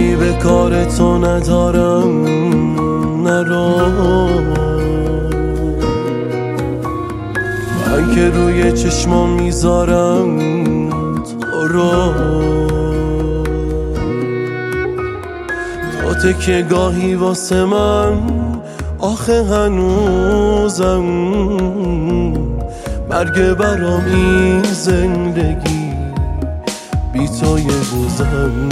کاری به کار تو ندارم، نرو. من که روی چشمام میذارم تو رو، تو تکیه گاهی واسه من، آخه هنوزم مرگ برام این زندگی، بی تو یه روزم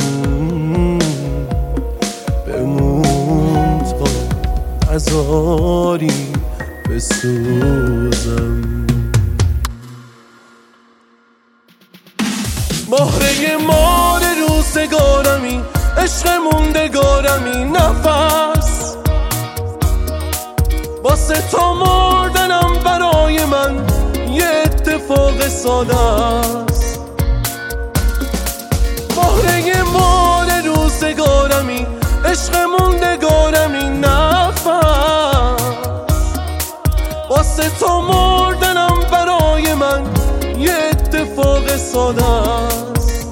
بمون تا نذاری بسوزم. مهره مار روزگارمی، عشق موندگارمی، نفس واسه تو مردنم برای من یه اتفاق ساده است. مهره مار روزگارمی، عشق موندگارمی، نفس واسه تو مردنم برای من یه اتفاق ساده است.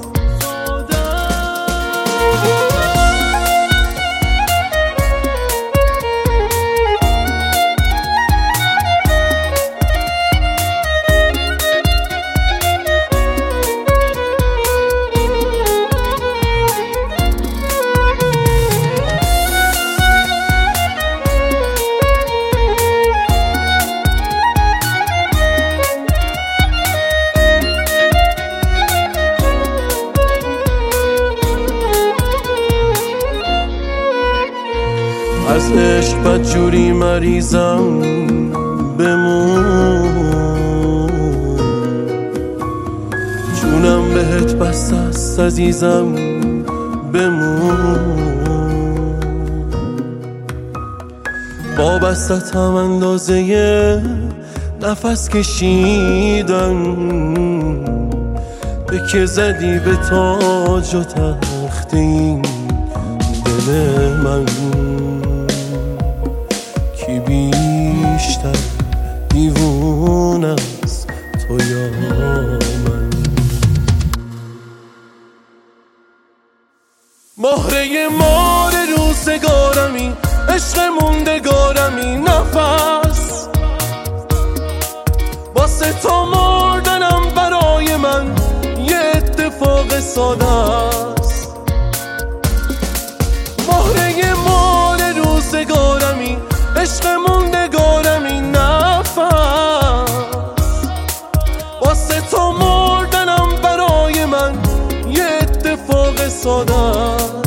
از عشق بدجوری مریضم، بمون جونم بهت بسته است عزیزم، بمون وابستت هم اندازه نفس کشیدن، به که زدی به تاج و تخت این دل من، کی بیشتر دیوونه است تو یا من. مهره مار روزگارمی، عشق موندگارمی، نفس واسه تو مردنم برای من یه اتفاق ساده است. مهره مار روزگارمی، عشق موندگارمی، نفس واسه تو مردنم برای من یه اتفاق ساده است.